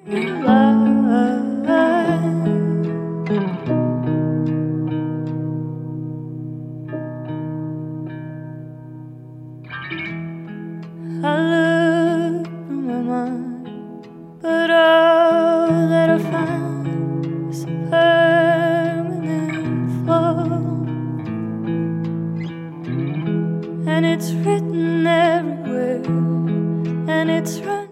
your life. I look through my mind, but all that I find is a permanent flaw. And it's written everywhere, and it's right